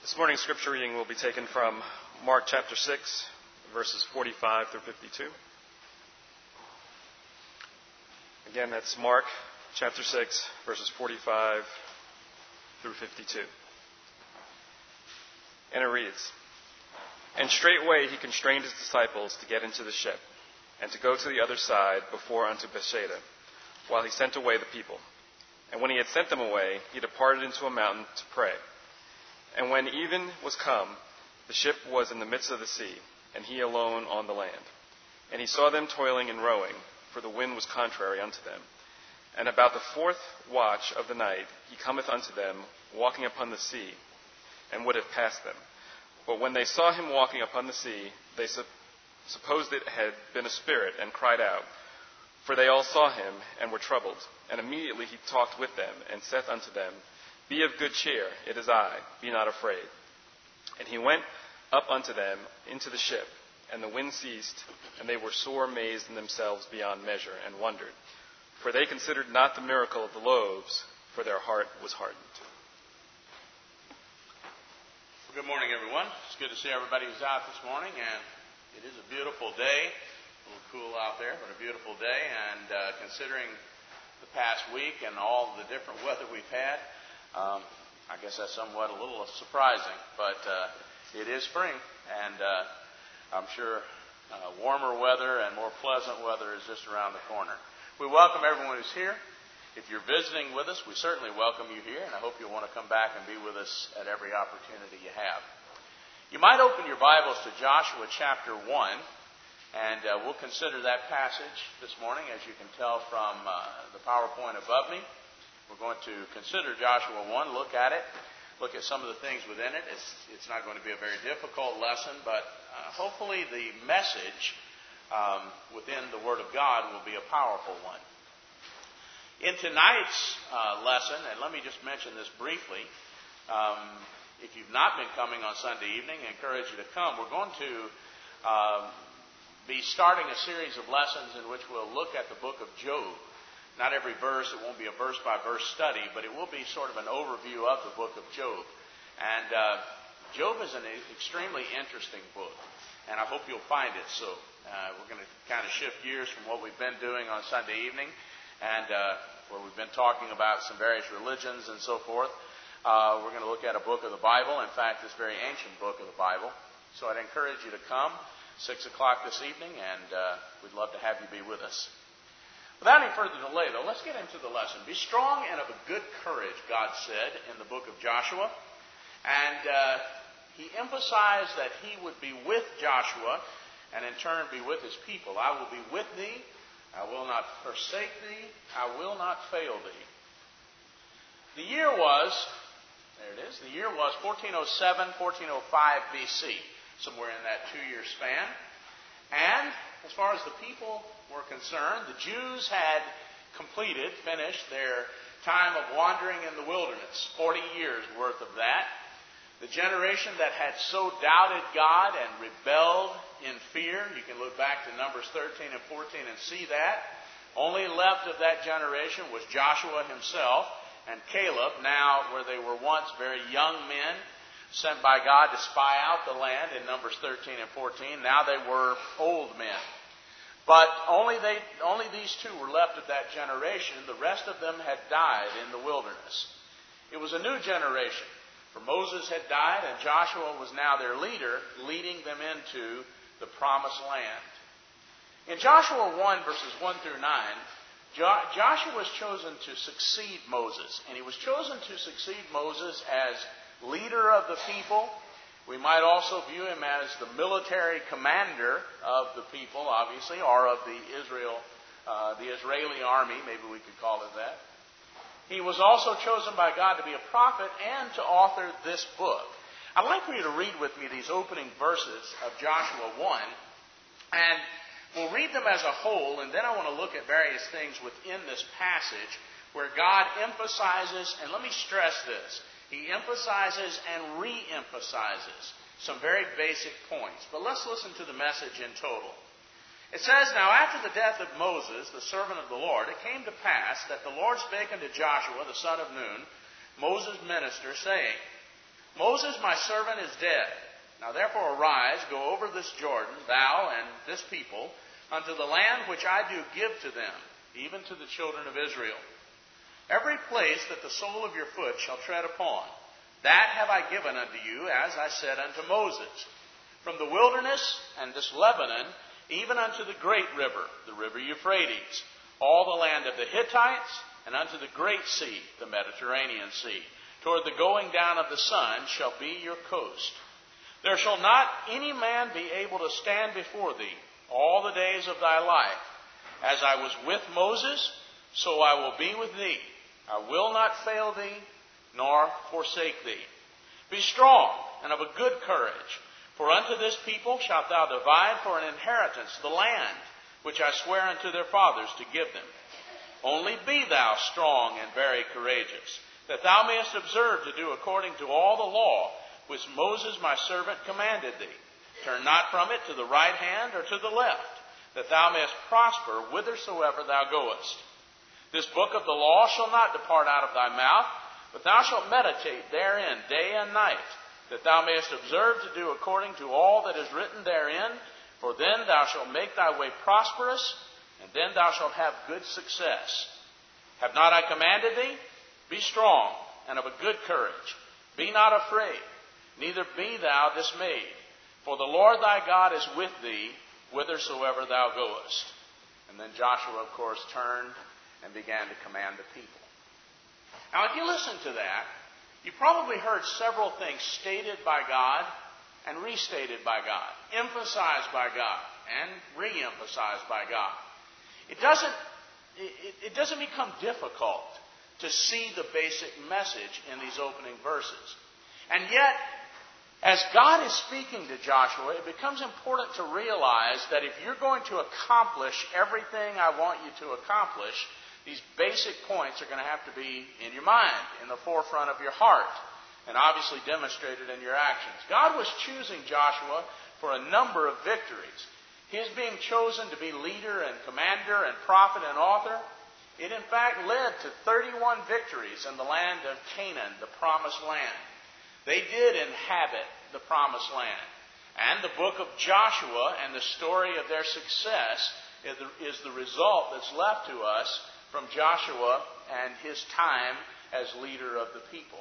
This morning's scripture reading will be taken from Mark chapter 6, verses 45 through 52. Again, that's Mark chapter 6, verses 45 through 52. And it reads, "And straightway he constrained his disciples to get into the ship, and to go to the other side before unto Bethsaida, while he sent away the people. And when he had sent them away, he departed into a mountain to pray. And when even was come, the ship was in the midst of the sea, and he alone on the land. And he saw them toiling and rowing, for the wind was contrary unto them. And about the fourth watch of the night he cometh unto them, walking upon the sea, and would have passed them. But when they saw him walking upon the sea, they supposed it had been a spirit, and cried out. For they all saw him, and were troubled. And immediately he talked with them, and saith unto them, Be of good cheer, it is I, be not afraid. And he went up unto them into the ship, and the wind ceased, and they were sore amazed in themselves beyond measure, and wondered. For they considered not the miracle of the loaves, for their heart was hardened." Well, good morning, everyone. It's good to see everybody who's out this morning, and it is a beautiful day. A little cool out there, but a beautiful day. And considering the past week and all the different weather we've had, I guess that's somewhat a little surprising, but it is spring, and I'm sure warmer weather and more pleasant weather is just around the corner. We welcome everyone who's here. If you're visiting with us, we certainly welcome you here, and I hope you'll want to come back and be with us at every opportunity you have. You might open your Bibles to Joshua chapter 1, and we'll consider that passage this morning, as you can tell from the PowerPoint above me. We're going to consider Joshua 1, look at it, look at some of the things within it. It's not going to be a very difficult lesson, but hopefully the message within the Word of God will be a powerful one. In tonight's lesson, and let me just mention this briefly, if you've not been coming on Sunday evening, I encourage you to come. We're going to be starting a series of lessons in which we'll look at the book of Job. Not every verse, it won't be a verse-by-verse study, but it will be sort of an overview of the book of Job. And Job is an extremely interesting book, and I hope you'll find it so. We're going to kind of shift gears from what we've been doing on Sunday evening, and where we've been talking about some various religions and so forth. We're going to look at a book of the Bible, in fact, this very ancient book of the Bible. So I'd encourage you to come, 6 o'clock this evening, and we'd love to have you be with us. Without any further delay, though, let's get into the lesson. Be strong and of a good courage, God said in the book of Joshua. And he emphasized that he would be with Joshua and in turn be with his people. I will be with thee. I will not forsake thee. I will not fail thee. The year was, there it is, the year was 1407, 1405 BC, somewhere in that 2-year span. And as far as the people were concerned, the Jews had finished their time of wandering in the wilderness, 40 years worth of that. The generation that had so doubted God and rebelled in fear, you can look back to Numbers 13 and 14 and see that. Only left of that generation was Joshua himself and Caleb, now where they were once very young men, sent by God to spy out the land in Numbers 13 and 14. Now they were old men. But only these two were left of that generation. The rest of them had died in the wilderness. It was a new generation. For Moses had died, and Joshua was now their leader, leading them into the promised land. In Joshua 1, verses 1 through 9, Joshua was chosen to succeed Moses. And he was chosen to succeed Moses as leader of the people. We might also view him as the military commander of the people, obviously, or of the Israeli army, maybe we could call it that. He was also chosen by God to be a prophet and to author this book. I'd like for you to read with me these opening verses of Joshua 1, and we'll read them as a whole, and then I want to look at various things within this passage where God emphasizes, and let me stress this, He emphasizes and re-emphasizes some very basic points. But let's listen to the message in total. It says, "Now after the death of Moses, the servant of the Lord, it came to pass that the Lord spake unto Joshua, the son of Nun, Moses' minister, saying, Moses, my servant, is dead. Now therefore arise, go over this Jordan, thou and this people, unto the land which I do give to them, even to the children of Israel. Every place that the sole of your foot shall tread upon, that have I given unto you, as I said unto Moses. From the wilderness and this Lebanon, even unto the great river, the river Euphrates, all the land of the Hittites, and unto the great sea, the Mediterranean Sea, toward the going down of the sun shall be your coast. There shall not any man be able to stand before thee all the days of thy life. As I was with Moses, so I will be with thee. I will not fail thee, nor forsake thee. Be strong and of a good courage, for unto this people shalt thou divide for an inheritance the land which I swear unto their fathers to give them. Only be thou strong and very courageous, that thou mayest observe to do according to all the law which Moses my servant commanded thee. Turn not from it to the right hand or to the left, that thou mayest prosper whithersoever thou goest. This book of the law shall not depart out of thy mouth, but thou shalt meditate therein day and night, that thou mayest observe to do according to all that is written therein, for then thou shalt make thy way prosperous, and then thou shalt have good success. Have not I commanded thee? Be strong and of a good courage. Be not afraid, neither be thou dismayed. For the Lord thy God is with thee, whithersoever thou goest. And then Joshua, of course, turned and began to command the people. Now, if you listen to that, you probably heard several things stated by God and restated by God, emphasized by God and re-emphasized by God. It doesn't become difficult to see the basic message in these opening verses. And yet, as God is speaking to Joshua, it becomes important to realize that if you're going to accomplish everything I want you to accomplish, these basic points are going to have to be in your mind, in the forefront of your heart, and obviously demonstrated in your actions. God was choosing Joshua for a number of victories. His being chosen to be leader and commander and prophet and author, it in fact led to 31 victories in the land of Canaan, the promised land. They did inhabit the promised land. And the book of Joshua and the story of their success is the result that's left to us from Joshua and his time as leader of the people.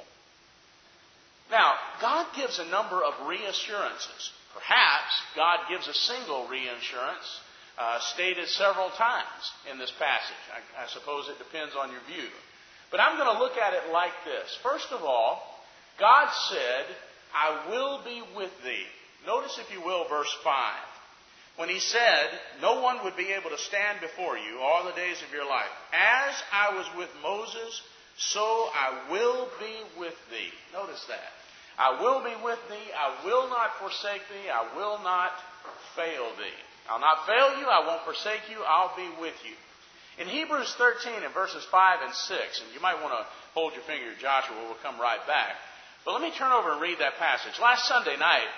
Now, God gives a number of reassurances. Perhaps God gives a single reassurance stated several times in this passage. I suppose it depends on your view. But I'm going to look at it like this. First of all, God said, I will be with thee. Notice, if you will, verse 5. When he said, no one would be able to stand before you all the days of your life. As I was with Moses, so I will be with thee. Notice that. I will be with thee. I will not forsake thee. I will not fail thee. I'll not fail you. I won't forsake you. I'll be with you. In Hebrews 13 and verses 5 and 6, and you might want to hold your finger at Joshua, we'll come right back. But let me turn over and read that passage. Last Sunday night,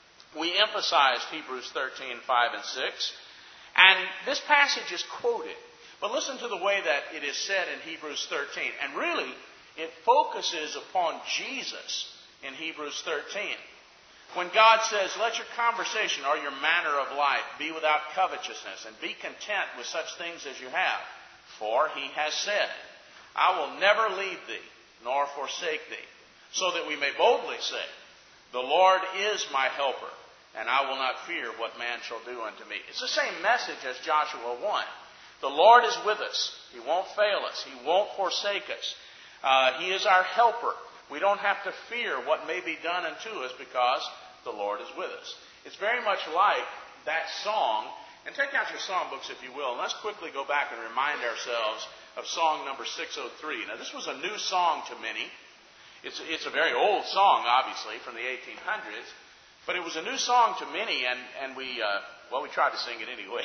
we emphasized Hebrews 13, 5 and 6. And this passage is quoted. But listen to the way that it is said in Hebrews 13. And really, it focuses upon Jesus in Hebrews 13. When God says, let your conversation or your manner of life be without covetousness, and be content with such things as you have. For he has said, I will never leave thee, nor forsake thee. So that we may boldly say, the Lord is my helper, and I will not fear what man shall do unto me. It's the same message as Joshua 1. The Lord is with us. He won't fail us. He won't forsake us. He is our helper. We don't have to fear what may be done unto us because the Lord is with us. It's very much like that song. And take out your song books, if you will, and let's quickly go back and remind ourselves of song number 603. Now, this was a new song to many. It's a very old song, obviously, from the 1800s. But it was a new song to many, and we tried to sing it anyway.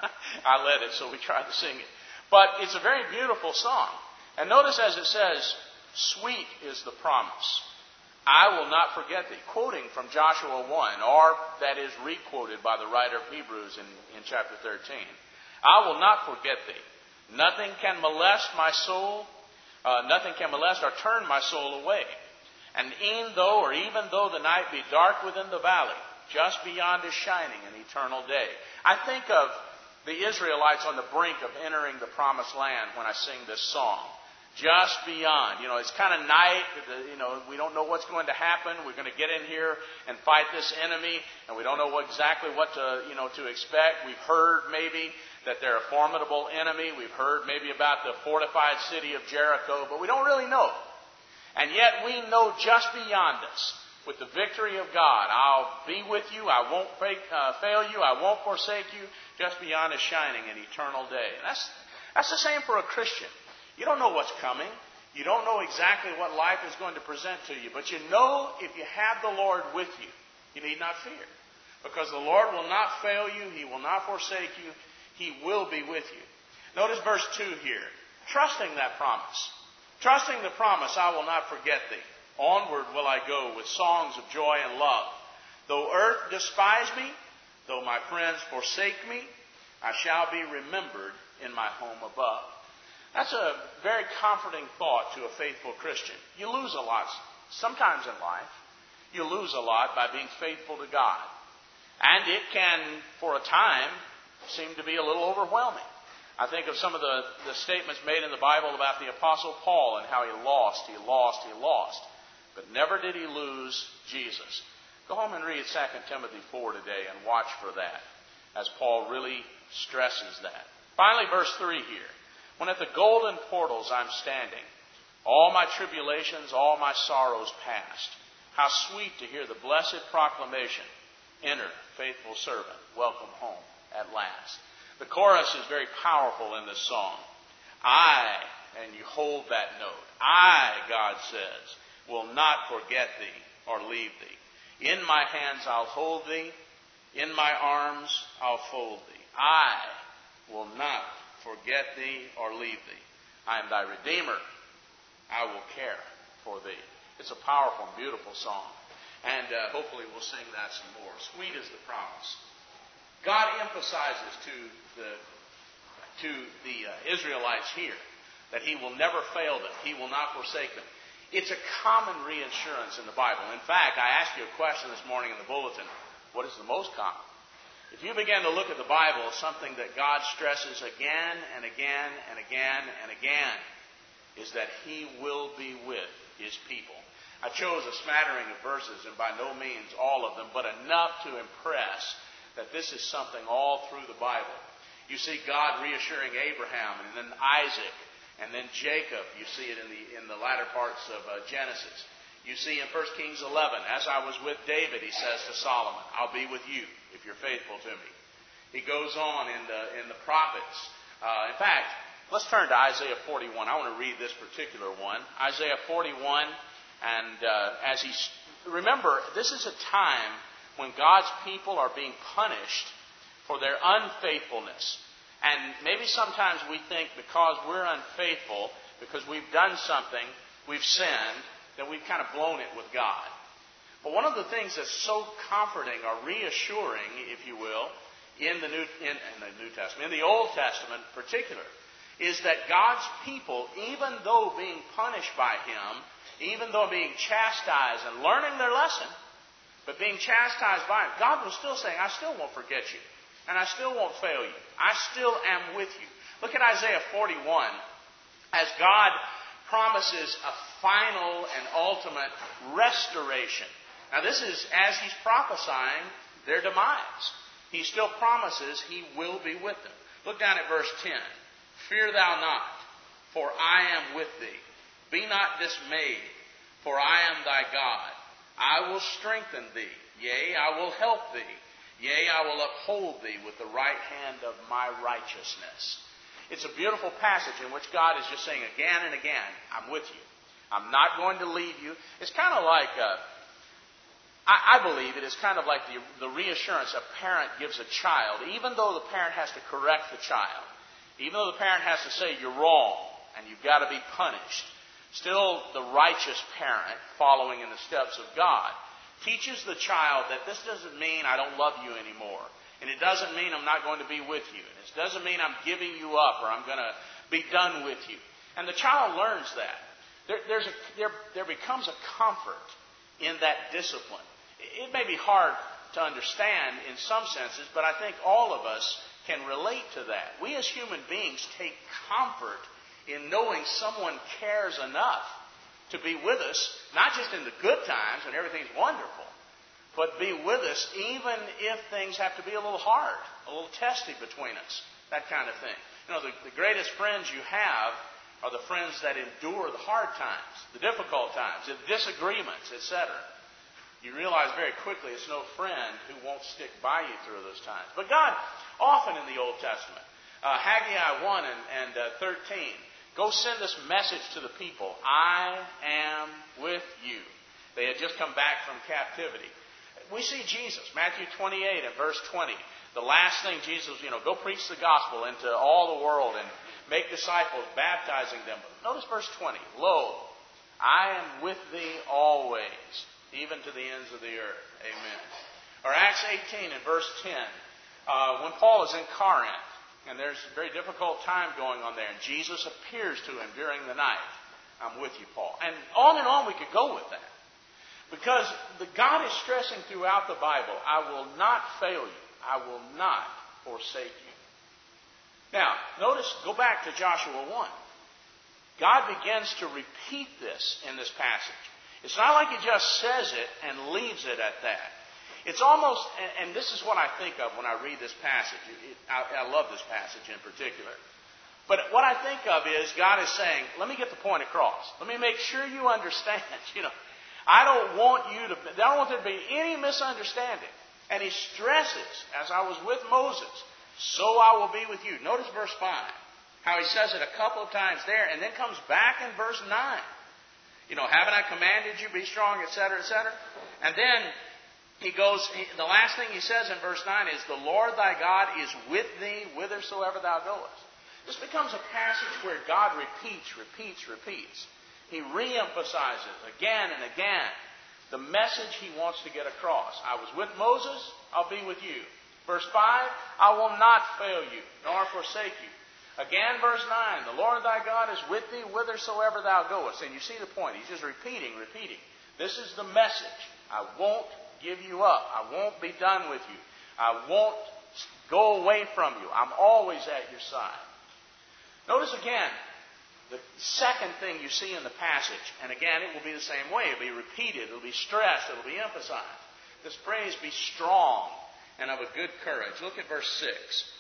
I led it, so we tried to sing it. But it's a very beautiful song. And notice as it says, sweet is the promise. I will not forget thee. Quoting from Joshua 1, or that is re-quoted by the writer of Hebrews in chapter 13. I will not forget thee. Nothing can molest my soul. Nothing can molest or turn my soul away. And even though the night be dark within the valley, just beyond is shining an eternal day. I think of the Israelites on the brink of entering the promised land when I sing this song. Just beyond. It's kind of night. We don't know what's going to happen. We're going to get in here and fight this enemy, and we don't know exactly what to expect. We've heard maybe that they're a formidable enemy. We've heard maybe about the fortified city of Jericho, but we don't really know. And yet we know just beyond us, with the victory of God, I'll be with you. I won't fail you. I won't forsake you. Just beyond is shining an eternal day. And that's the same for a Christian. You don't know what's coming. You don't know exactly what life is going to present to you. But you know if you have the Lord with you, you need not fear. Because the Lord will not fail you. He will not forsake you. He will be with you. Notice verse 2 here. Trusting that promise. Trusting the promise, I will not forget thee. Onward will I go with songs of joy and love. Though earth despise me, though my friends forsake me, I shall be remembered in my home above. That's a very comforting thought to a faithful Christian. You lose a lot sometimes in life. You lose a lot by being faithful to God. And it can, for a time, seem to be a little overwhelming. I think of some of the statements made in the Bible about the Apostle Paul and how he lost. But never did he lose Jesus. Go home and read 2 Timothy 4 today and watch for that, as Paul really stresses that. Finally, verse 3 here. When at the golden portals I'm standing, all my tribulations, all my sorrows past. How sweet to hear the blessed proclamation, enter, faithful servant, welcome home at last. The chorus is very powerful in this song. And you hold that note, God says, will not forget thee or leave thee. In my hands I'll hold thee. In my arms I'll fold thee. I will not forget thee or leave thee. I am thy Redeemer. I will care for thee. It's a powerful and beautiful song. And hopefully we'll sing that some more. Sweet is the promise. God emphasizes to the Israelites here that He will never fail them. He will not forsake them. It's a common reassurance in the Bible. In fact, I asked you a question this morning in the bulletin. What is the most common? If you begin to look at the Bible, something that God stresses again and again and again and again is that He will be with His people. I chose a smattering of verses, and by no means all of them, but enough to impress that this is something all through the Bible. You see God reassuring Abraham, and then Isaac, and then Jacob. You see it in the latter parts of Genesis. You see in 1 Kings 11, as I was with David, he says to Solomon, I'll be with you if you're faithful to me. He goes on in the prophets. In fact, let's turn to Isaiah 41. I want to read this particular one. Isaiah 41, and remember, this is a time when God's people are being punished for their unfaithfulness. And maybe sometimes we think because we're unfaithful, because we've done something, we've sinned, that we've kind of blown it with God. But one of the things that's so comforting or reassuring, if you will, in the New Testament, in the Old Testament in particular, is that God's people, even though being punished by Him, even though being chastised and learning their lesson, but being chastised by Him, God was still saying, I still won't forget you. And I still won't fail you. I still am with you. Look at Isaiah 41 as God promises a final and ultimate restoration. Now this is as He's prophesying their demise. He still promises He will be with them. Look down at verse 10. Fear thou not, for I am with thee. Be not dismayed, for I am thy God. I will strengthen thee. Yea, I will help thee. Yea, I will uphold thee with the right hand of my righteousness. It's a beautiful passage in which God is just saying again and again, I'm with you. I'm not going to leave you. It's kind of like, I believe it is kind of like the reassurance a parent gives a child, even though the parent has to correct the child, even though the parent has to say you're wrong and you've got to be punished. Still, the righteous parent, following in the steps of God, teaches the child that this doesn't mean I don't love you anymore. And it doesn't mean I'm not going to be with you. And it doesn't mean I'm giving you up or I'm going to be done with you. And the child learns that. There becomes a comfort in that discipline. It may be hard to understand in some senses, but I think all of us can relate to that. We as human beings take comfort in knowing someone cares enough to be with us, not just in the good times when everything's wonderful, but be with us even if things have to be a little hard, a little testy between us, that kind of thing. You know, the greatest friends you have are the friends that endure the hard times, the difficult times, the disagreements, etc. You realize very quickly it's no friend who won't stick by you through those times. But God, often in the Old Testament, Haggai 1 and 13, go send this message to the people. I am with you. They had just come back from captivity. We see Jesus, Matthew 28 and verse 20. The last thing Jesus, go preach the gospel into all the world and make disciples, baptizing them. Notice verse 20. Lo, I am with thee always, even to the ends of the earth. Amen. Or Acts 18 and verse 10. When Paul is in Corinth, and there's a very difficult time going on there, and Jesus appears to him during the night. I'm with you, Paul. And on we could go with that. Because God is stressing throughout the Bible, I will not fail you. I will not forsake you. Now, notice, go back to Joshua 1. God begins to repeat this in this passage. It's not like He just says it and leaves it at that. It's almost, and this is what I think of when I read this passage. I love this passage in particular. But what I think of is God is saying, let me get the point across. Let me make sure you understand. I don't want there to be any misunderstanding. And He stresses, as I was with Moses, so I will be with you. Notice verse 5, how He says it a couple of times there, and then comes back in verse 9. Haven't I commanded you, be strong, etc., etc.? And then He goes, the last thing He says in verse 9 is, the Lord thy God is with thee whithersoever thou goest. This becomes a passage where God repeats. He reemphasizes again and again the message He wants to get across. I was with Moses, I'll be with you. Verse 5, I will not fail you, nor forsake you. Again, verse 9, the Lord thy God is with thee whithersoever thou goest. And you see the point. He's just repeating. This is the message. I won't give you up. I won't be done with you. I won't go away from you. I'm always at your side. Notice again, the second thing you see in the passage, and again, it will be the same way. It will be repeated. It will be stressed. It will be emphasized. This phrase, be strong and of a good courage. Look at verse 6.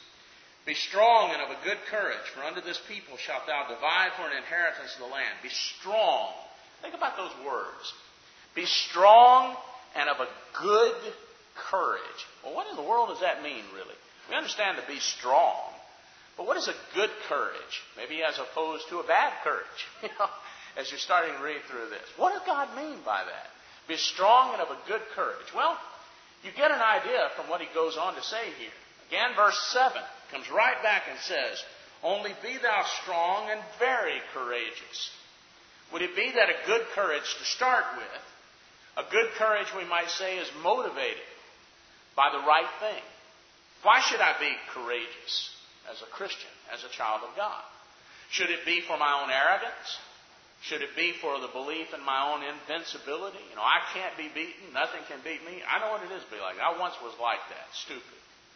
Be strong and of a good courage, for unto this people shalt thou divide for an inheritance of the land. Be strong. Think about those words. Be strong and of a good courage. Well, what in the world does that mean, really? We understand to be strong. But what is a good courage? Maybe as opposed to a bad courage, as you're starting to read through this. What does God mean by that? Be strong and of a good courage. Well, you get an idea from what He goes on to say here. Again, verse 7 comes right back and says, only be thou strong and very courageous. Would it be that a good courage to start with, a good courage, we might say, is motivated by the right thing? Why should I be courageous? As a Christian, as a child of God? Should it be for my own arrogance? Should it be for the belief in my own invincibility? I can't be beaten. Nothing can beat me. I know what it is to be like. I once was like that. Stupid.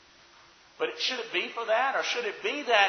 But should it be for that? Or should it be that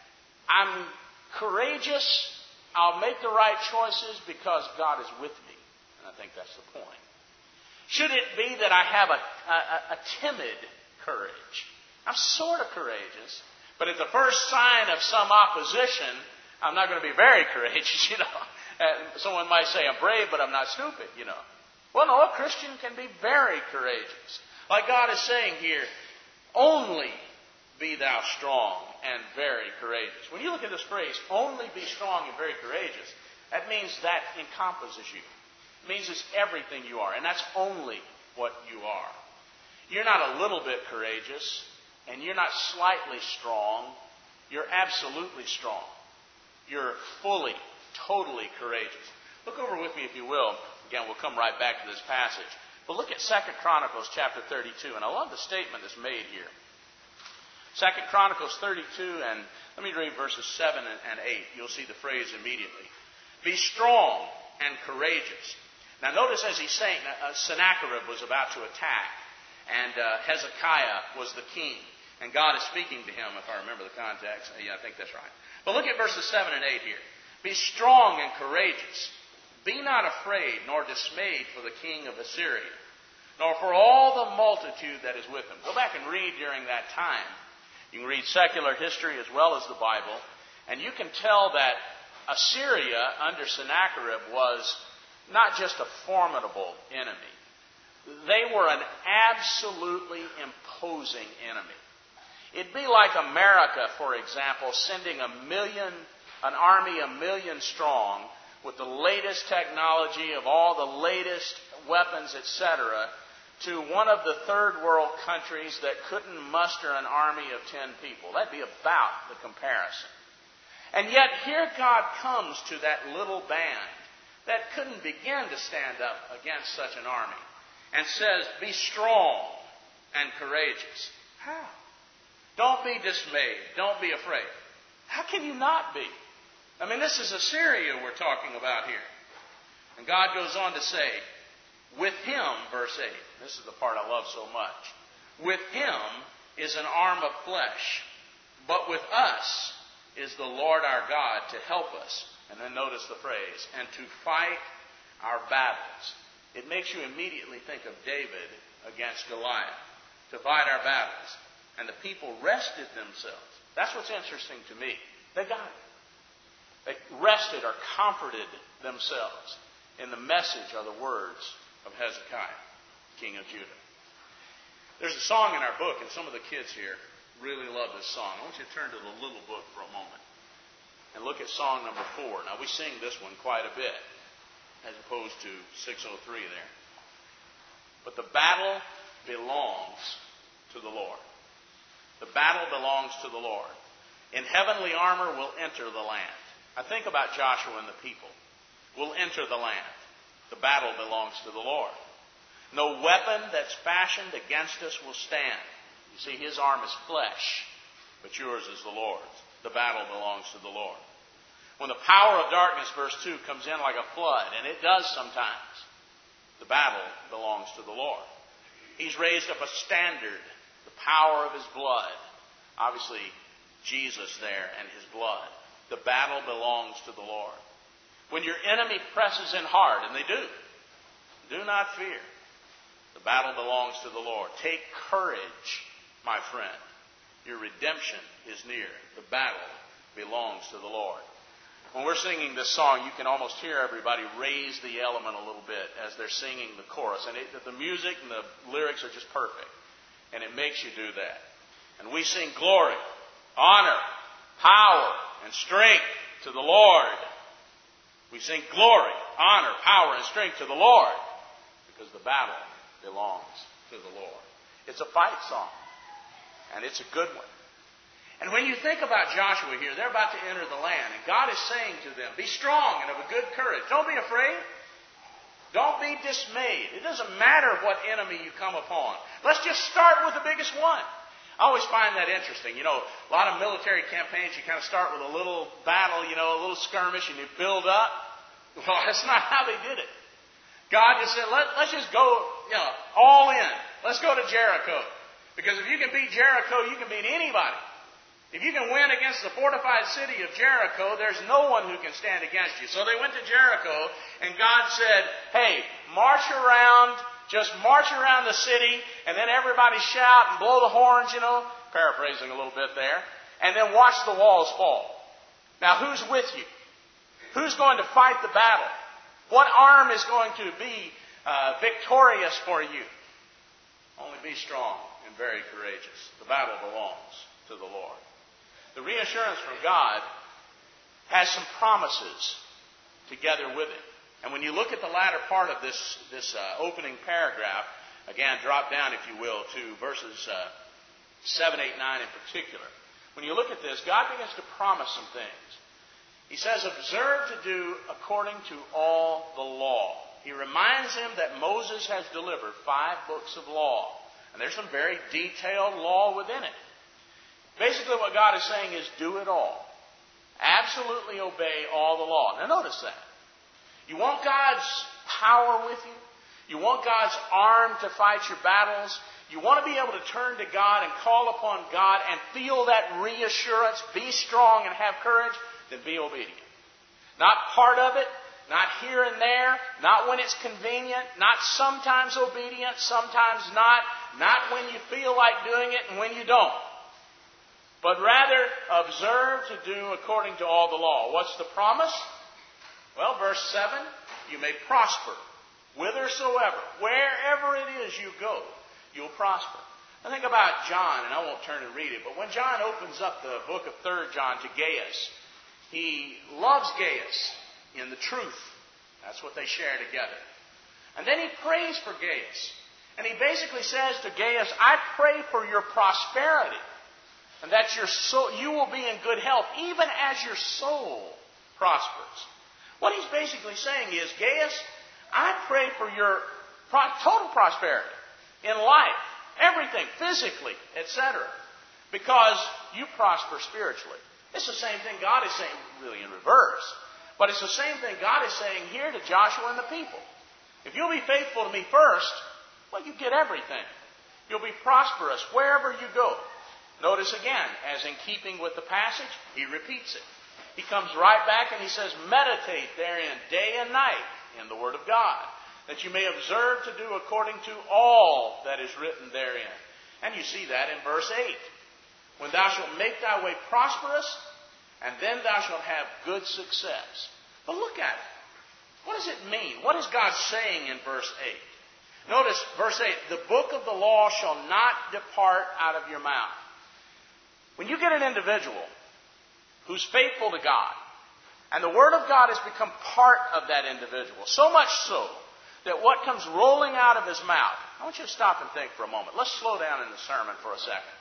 I'm courageous, I'll make the right choices because God is with me? And I think that's the point. Should it be that I have a timid courage? I'm sort of courageous. But at the first sign of some opposition, I'm not going to be very courageous, Someone might say, I'm brave, but I'm not stupid, Well, no, a Christian can be very courageous. Like God is saying here, only be thou strong and very courageous. When you look at this phrase, only be strong and very courageous, that means that encompasses you. It means it's everything you are, and that's only what you are. You're not a little bit courageous. And you're not slightly strong. You're absolutely strong. You're fully, totally courageous. Look over with me, if you will. Again, we'll come right back to this passage. But look at 2 Chronicles chapter 32. And I love the statement that's made here. 2 Chronicles 32, and let me read verses 7 and 8. You'll see the phrase immediately. Be strong and courageous. Now notice as he's saying, Sennacherib was about to attack, and Hezekiah was the king. And God is speaking to him, if I remember the context. Yeah, I think that's right. But look at verses 7 and 8 here. Be strong and courageous. Be not afraid nor dismayed for the king of Assyria, nor for all the multitude that is with him. Go back and read during that time. You can read secular history as well as the Bible, and you can tell that Assyria under Sennacherib was not just a formidable enemy. They were an absolutely imposing enemy. It'd be like America, for example, sending an army 1 million strong with the latest technology of all the latest weapons, etc., to one of the third world countries that couldn't muster an army of 10 people. That'd be about the comparison. And yet here God comes to that little band that couldn't begin to stand up against such an army and says, be strong and courageous. How? Don't be dismayed. Don't be afraid. How can you not be? I mean, this is Assyria we're talking about here. And God goes on to say, with him, verse 8, this is the part I love so much, with him is an arm of flesh, but with us is the Lord our God to help us. And then notice the phrase, and to fight our battles. It makes you immediately think of David against Goliath, to fight our battles. And the people rested themselves. That's what's interesting to me. They got it. They rested or comforted themselves in the message or the words of Hezekiah, king of Judah. There's a song in our book, and some of the kids here really love this song. I want you to turn to the little book for a moment and look at song number 4. Now, we sing this one quite a bit, as opposed to 603 there. But the battle belongs to the Lord. The battle belongs to the Lord. In heavenly armor we'll enter the land. I think about Joshua and the people. We'll enter the land. The battle belongs to the Lord. No weapon that's fashioned against us will stand. You see, his arm is flesh, but yours is the Lord's. The battle belongs to the Lord. When the power of darkness, verse 2, comes in like a flood, and it does sometimes, the battle belongs to the Lord. He's raised up a standard, the power of his blood. Obviously, Jesus there and his blood. The battle belongs to the Lord. When your enemy presses in hard, and they do not fear. The battle belongs to the Lord. Take courage, my friend. Your redemption is near. The battle belongs to the Lord. When we're singing this song, you can almost hear everybody raise the element a little bit as they're singing the chorus. And the music and the lyrics are just perfect. And it makes you do that. And we sing glory, honor, power, and strength to the Lord. We sing glory, honor, power, and strength to the Lord. Because the battle belongs to the Lord. It's a fight song. And it's a good one. And when you think about Joshua here, they're about to enter the land. And God is saying to them, be strong and of a good courage. Don't be afraid. Don't be dismayed. It doesn't matter what enemy you come upon. Let's just start with the biggest one. I always find that interesting. You know, a lot of military campaigns, you kind of start with a little battle, a little skirmish, and you build up. Well, that's not how they did it. God just said, let's just go, all in. Let's go to Jericho. Because if you can beat Jericho, you can beat anybody. If you can win against the fortified city of Jericho, there's no one who can stand against you. So they went to Jericho, and God said, hey, just march around the city, and then everybody shout and blow the horns, paraphrasing a little bit there, and then watch the walls fall. Now, who's with you? Who's going to fight the battle? What arm is going to be victorious for you? Only be strong and very courageous. The battle belongs to the Lord. The reassurance from God has some promises together with it. And when you look at the latter part of this opening paragraph, again, drop down, if you will, to verses 7, 8, 9 in particular. When you look at this, God begins to promise some things. He says, observe to do according to all the law. He reminds him that Moses has delivered 5 books of law. And there's some very detailed law within it. Basically what God is saying is do it all. Absolutely obey all the law. Now notice that. You want God's power with you? You want God's arm to fight your battles? You want to be able to turn to God and call upon God and feel that reassurance, be strong and have courage? Then be obedient. Not part of it, not here and there, not when it's convenient, not sometimes obedient, sometimes not when you feel like doing it and when you don't. But rather observe to do according to all the law. What's the promise? Well, verse 7, you may prosper whithersoever, wherever it is you go, you'll prosper. Now think about John, and I won't turn and read it, but when John opens up the book of 3 John to Gaius, he loves Gaius in the truth. That's what they share together. And then he prays for Gaius. And he basically says to Gaius, I pray for your prosperity, and that you will be in good health, even as your soul prospers. What he's basically saying is, Gaius, I pray for your total prosperity in life, everything, physically, etc., because you prosper spiritually. It's the same thing God is saying, really in reverse, but it's the same thing God is saying here to Joshua and the people. If you'll be faithful to me first, well, you get everything. You'll be prosperous wherever you go. Notice again, as in keeping with the passage, he repeats it. He comes right back and he says, meditate therein day and night in the Word of God, that you may observe to do according to all that is written therein. And you see that in verse 8. When thou shalt make thy way prosperous, and then thou shalt have good success. But look at it. What does it mean? What is God saying in verse 8? Notice verse 8, the book of the law shall not depart out of your mouth. When you get an individual who's faithful to God, and the Word of God has become part of that individual, so much so that what comes rolling out of his mouth, I want you to stop and think for a moment. Let's slow down in the sermon for a second.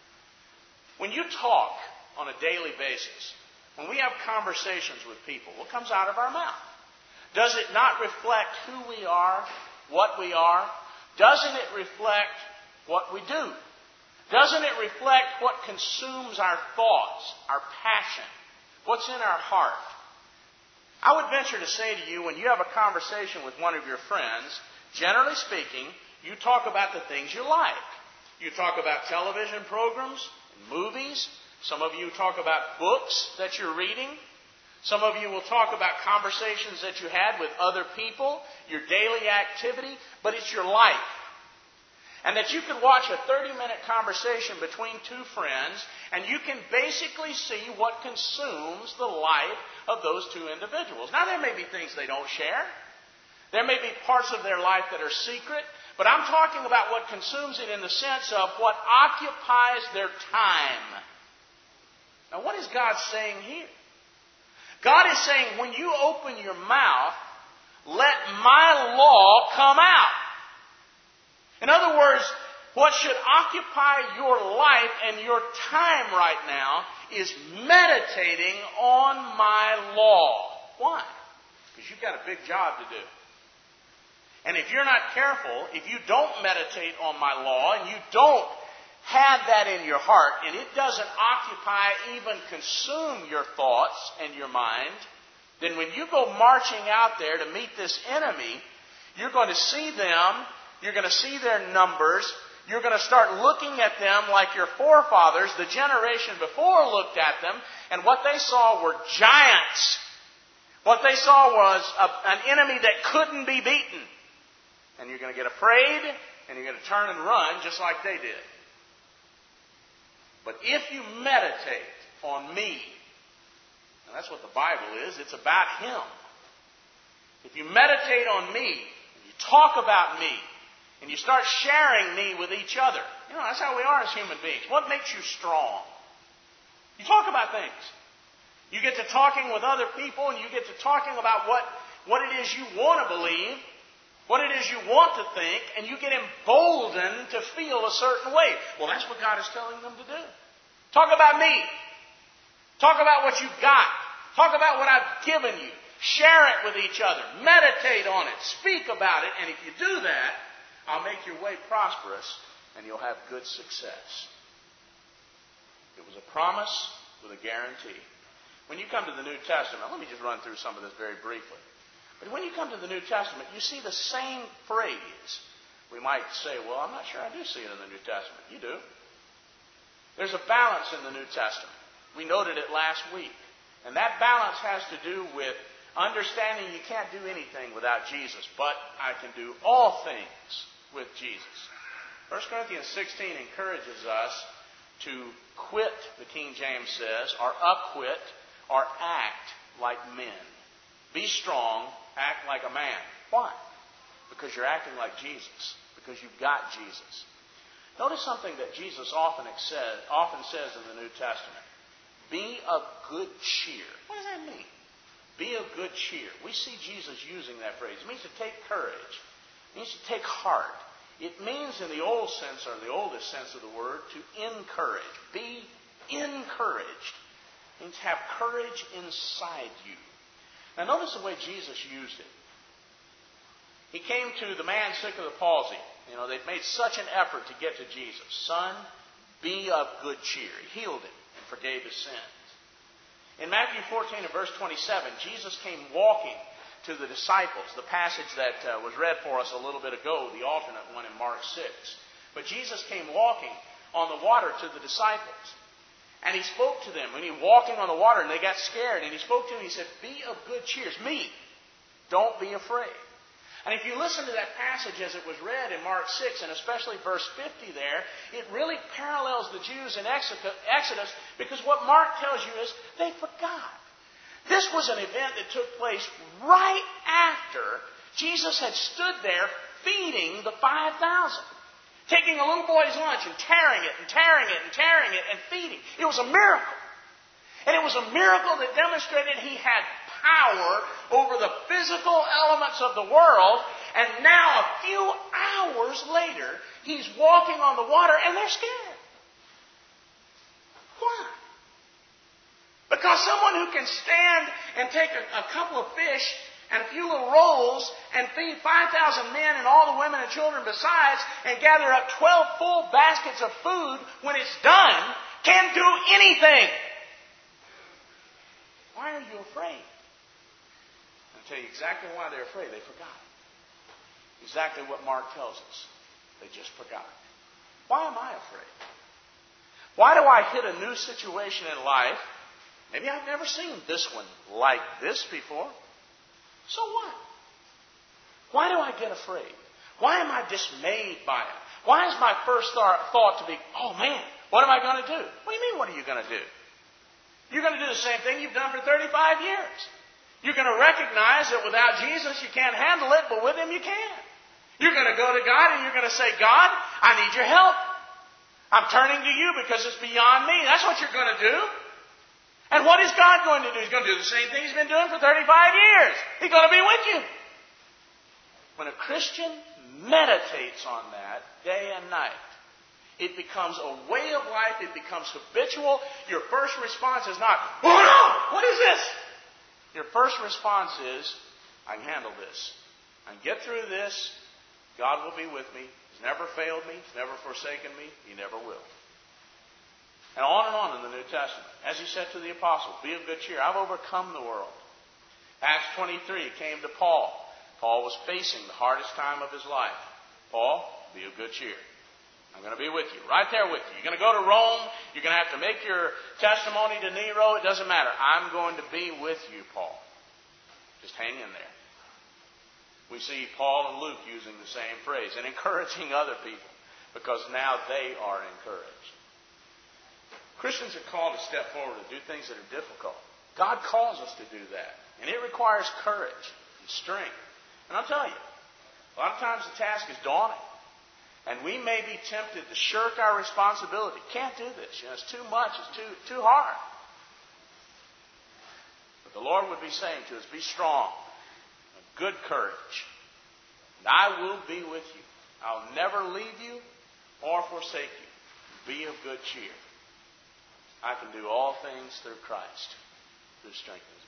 When you talk on a daily basis, when we have conversations with people, what comes out of our mouth? Does it not reflect who we are, what we are? Doesn't it reflect what we do? Doesn't it reflect what consumes our thoughts, our passion, what's in our heart? I would venture to say to you, when you have a conversation with one of your friends, generally speaking, you talk about the things you like. You talk about television programs, movies. Some of you talk about books that you're reading. Some of you will talk about conversations that you had with other people, your daily activity, but it's your life. And that you could watch a 30-minute conversation between two friends, and you can basically see what consumes the life of those two individuals. Now, there may be things they don't share. There may be parts of their life that are secret. But I'm talking about what consumes it in the sense of what occupies their time. Now, what is God saying here? God is saying, when you open your mouth, let my law come out. In other words, what should occupy your life and your time right now is meditating on my law. Why? Because you've got a big job to do. And if you're not careful, if you don't meditate on my law and you don't have that in your heart and it doesn't occupy, even consume your thoughts and your mind, then when you go marching out there to meet this enemy, you're going to see them, you're going to see their numbers, you're going to start looking at them like your forefathers, the generation before, looked at them, and what they saw were giants. What they saw was an enemy that couldn't be beaten. And you're going to get afraid, and you're going to turn and run just like they did. But if you meditate on me, and that's what the Bible is, it's about Him. If you meditate on me, and you talk about me, and you start sharing me with each other, you know, that's how we are as human beings. What makes you strong? You talk about things. You get to talking with other people, and you get to talking about what it is you want to believe, what it is you want to think, and you get emboldened to feel a certain way. Well, that's what God is telling them to do. Talk about me. Talk about what you've got. Talk about what I've given you. Share it with each other. Meditate on it. Speak about it. And if you do that, I'll make your way prosperous, and you'll have good success. It was a promise with a guarantee. When you come to the New Testament, let me just run through some of this very briefly. But when you come to the New Testament, you see the same phrase. We might say, well, I'm not sure I do see it in the New Testament. You do. There's a balance in the New Testament. We noted it last week. And that balance has to do with understanding you can't do anything without Jesus, but I can do all things with Jesus. 1 Corinthians 16 encourages us to quit, the King James says, or acquit, or act like men. Be strong, act like a man. Why? Because you're acting like Jesus. Because you've got Jesus. Notice something that Jesus often says in the New Testament. Be of good cheer. What does that mean? Be of good cheer. We see Jesus using that phrase. It means to take courage. It means to take heart. It means in the old sense, or the oldest sense of the word, to encourage. Be encouraged. It means have courage inside you. Now notice the way Jesus used it. He came to the man sick of the palsy. They'd made such an effort to get to Jesus. Son, be of good cheer. He healed him and forgave his sins. In Matthew 14 and verse 27, Jesus came walking to the disciples, the passage that was read for us a little bit ago, the alternate one in Mark 6. But Jesus came walking on the water to the disciples. And he spoke to them when he was walking on the water, and they got scared. And he spoke to them, he said, be of good cheer. It's me. Don't be afraid. And if you listen to that passage as it was read in Mark 6, and especially verse 50 there, it really parallels the Jews in Exodus, because what Mark tells you is they forgot. This was an event that took place right after Jesus had stood there feeding the 5,000. Taking a little boy's lunch and tearing it and tearing it and tearing it and feeding. It was a miracle. And it was a miracle that demonstrated he had power over the physical elements of the world. And now, a few hours later, he's walking on the water and they're scared. Why? Because someone who can stand and take a couple of fish and a few little rolls and feed 5,000 men and all the women and children besides and gather up 12 full baskets of food when it's done can do anything. Why are you afraid? I'll tell you exactly why they're afraid. They forgot. Exactly what Mark tells us. They just forgot. Why am I afraid? Why do I hit a new situation in life? Maybe I've never seen this one like this before. So what? Why do I get afraid? Why am I dismayed by it? Why is my first thought to be, oh man, what am I going to do? What do you mean, what are you going to do? You're going to do the same thing you've done for 35 years. You're going to recognize that without Jesus you can't handle it, but with Him you can. You're going to go to God and you're going to say, God, I need your help. I'm turning to you because it's beyond me. That's what you're going to do. And what is God going to do? He's going to do the same thing He's been doing for 35 years. He's going to be with you. When a Christian meditates on that day and night, it becomes a way of life. It becomes habitual. Your first response is not, oh no, what is this? Your first response is, I can handle this. I can get through this. God will be with me. He's never failed me. He's never forsaken me. He never will. And on in the New Testament. As He said to the apostles, be of good cheer. I've overcome the world. Acts 23 came to Paul. Paul was facing the hardest time of his life. Paul, be of good cheer. I'm going to be with you. Right there with you. You're going to go to Rome. You're going to have to make your testimony to Nero. It doesn't matter. I'm going to be with you, Paul. Just hang in there. We see Paul and Luke using the same phrase and encouraging other people because now they are encouraged. Christians are called to step forward and do things that are difficult. God calls us to do that. And it requires courage and strength. And I'll tell you, a lot of times the task is daunting. And we may be tempted to shirk our responsibility. Can't do this. It's too much. It's too hard. But the Lord would be saying to us, be strong, of good courage. And I will be with you. I'll never leave you or forsake you. Be of good cheer. I can do all things through Christ, who strengthens